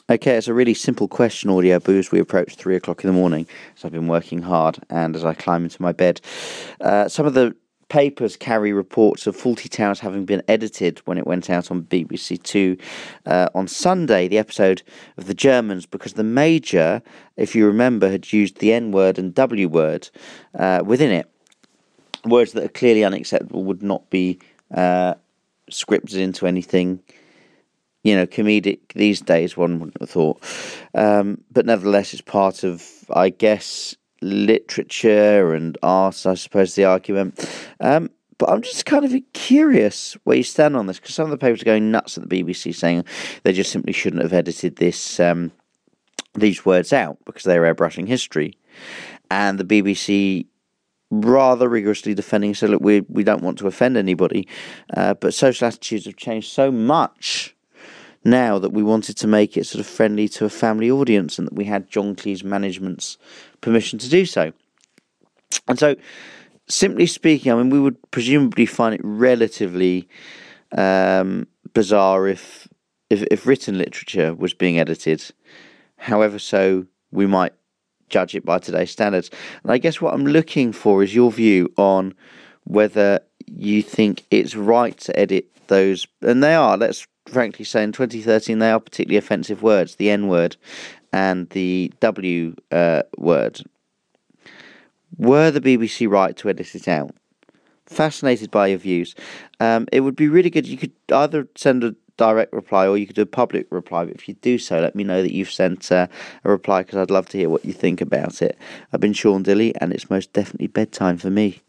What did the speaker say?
Okay, it's a really simple question, Audio Boo, as we approach 3 o'clock in the morning. So I've been working hard, and as I climb into my bed, some of the papers carry reports of Fawlty Towers having been edited when it went out on BBC Two on Sunday, the episode of the Germans, because the Major, if you remember, had used the N word and W word within it. Words that are clearly unacceptable would not be scripted into anything, comedic these days, one wouldn't have thought. But nevertheless, it's part of, I guess, literature and art, I suppose, the argument. But I'm just kind of curious where you stand on this, because some of the papers are going nuts at the BBC, saying they just simply shouldn't have edited these words out because they're airbrushing history. And the BBC rather rigorously defending, so look, we don't want to offend anybody, but social attitudes have changed so much now that we wanted to make it sort of friendly to a family audience, and that we had John Cleese management's permission to do so. And so, simply speaking, I mean, we would presumably find it relatively bizarre if written literature was being edited. However, so we might judge it by today's standards. And I guess what I'm looking for is your view on whether you think it's right to edit those, and they are, let's frankly say, in 2013 they are particularly offensive words, the N word and the W word. Were the BBC right to edit it out? Fascinated by your views. It would be really good. You could either send a direct reply or you could do a public reply, but if you do so, let me know that you've sent a reply, because I'd love to hear what you think about it. I've been Sean Dilley, and it's most definitely bedtime for me.